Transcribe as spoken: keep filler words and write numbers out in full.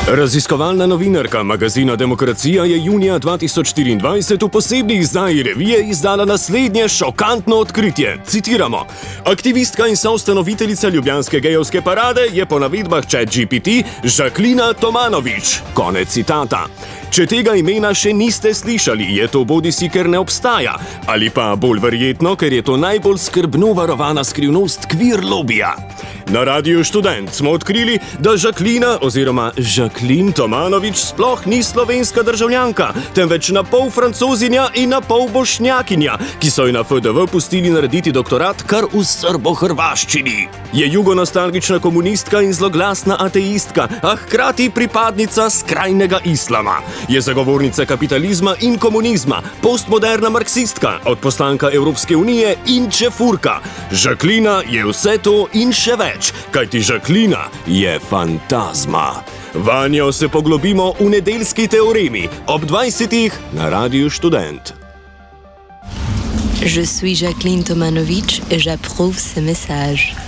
Raziskovalna novinarka magazina Demokracija je junija dva tisoč štiriindvajset v posebni izdaji revije izdala naslednje šokantno odkritje. Citiramo: Aktivistka in soustanoviteljica ljubljanske gejevske parade je po navedbah ChatGPT Žaklina Tomanović. Konec citata. Če tega imena še niste slišali, je to bodisi, ker ne obstaja, ali pa bolj verjetno, ker je to najbolj skrbno varovana skrivnost kvir lobija. Na Radiu Študent smo odkrili, da Žaklina oziroma Žaklin Tomanović sploh ni slovenska državljanka, temveč na pol francozinja in na pol bošnjakinja, ki so ji na F D V pustili narediti doktorat kar v srbo-hrvaščini. Je jugonostalgična komunistka in zloglasna ateistka, a hkrati pripadnica skrajnega islama. Je zagovornica kapitalizma in komunizma, postmoderna marksistka, odposlanka Evropske unije in čefurka. Žaklina je vse to in še več, kajti Žaklina je fantazma. Vanjo se poglobimo v nedeljski teoremi ob dvajsetih na Radiu Študent. Je suis Jacqueline Tomanović et j'approuve ce message.